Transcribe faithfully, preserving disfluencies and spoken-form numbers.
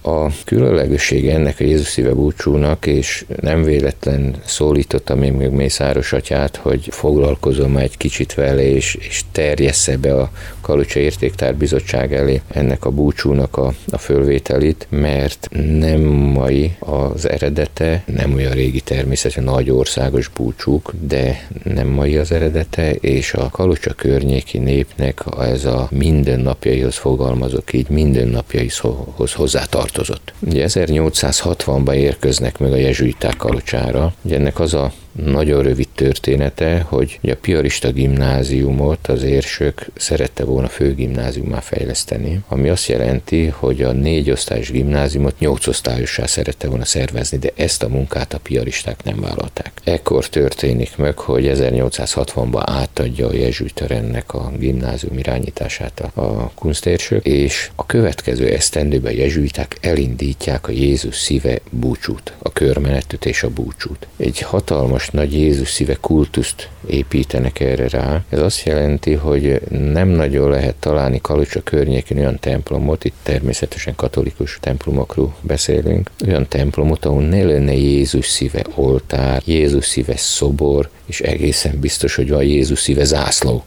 A különlegessége ennek a Jézus szíve búcsúnak, és nem véletlen szólítottam én még Mészáros atyát, hogy foglalkozom egy kicsit vele, és, és terjessze be a Kalocsa Értéktár Bizottság elé ennek a búcsúnak a, a fölvételit, mert nem mai az eredete, nem olyan régi természetesen nagy országos búcsúk, de nem mai az eredete, és a Kalocsa környéki népnek ez a mindennapjaihoz fogalmazok így, mindennapjaihoz hozzátartozott. Ugye ezernyolcszázhatvanban érkeznek meg a jezsuiták Kalocsára. Ugye ennek az a nagyon rövid története, hogy a piarista gimnáziumot az érsök szerette volna főgimnáziummá fejleszteni, ami azt jelenti, hogy a négy osztályos gimnáziumot nyolc osztályossá szerette volna szervezni, de ezt a munkát a piaristák nem vállalták. Ekkor történik meg, hogy ezernyolcszázhatvanban átadja a jezsuita rendnek a gimnázium irányítását a kunstérsök, és a következő esztendőben a jezsuiták elindítják a Jézus szíve búcsút, a körmenetűt és a búcsút. Egy hatalmas nagy Jézus szíve kultuszt építenek erre rá. Ez azt jelenti, hogy nem nagyon lehet találni Kalocsa környékén olyan templomot, itt természetesen katolikus templomokról beszélünk, olyan templomot, ahol ne lenne Jézus szíve oltár, Jézus szíve szobor, és egészen biztos, hogy van Jézus szíve zászló.